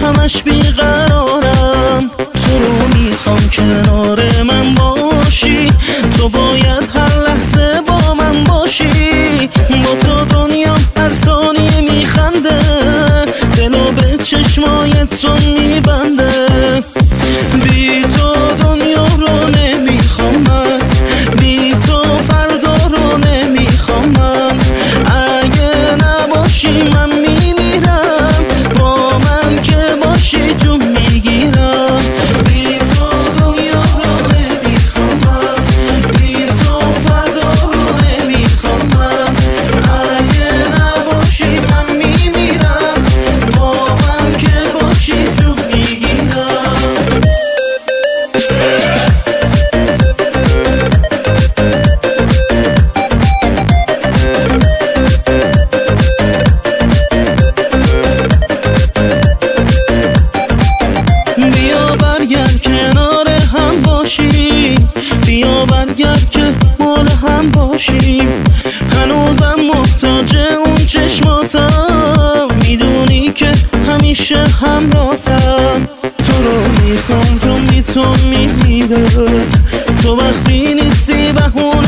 همش بیقرارم. تو رو میخوام کنار من باشی، تو باید هر لحظه با من باشی. با تو دنیا هر ثانیه میخنده، دلو به چشمای تو میبنده. بی تو دنیا رو نمیخوام من، بی تو فردا رو نمیخوام من. اگه نباشی من میمیرم، با من که باشی جون میگیرم. بی تو دنیا رو نمیخوام من، بی تو فردا رو نمیخوام من. اگه نباشی من میمیرم، با من که باشی جون میگیرم. بیا برگرد کنار هم باشیم، بیا برگرد که مال هم باشیم. هنوزم محتاج اون چشماتم، میدونی که همیشه همراهتم. تو رو میخوام چون بی تو میمیره، تو وقتی نیستی بهونه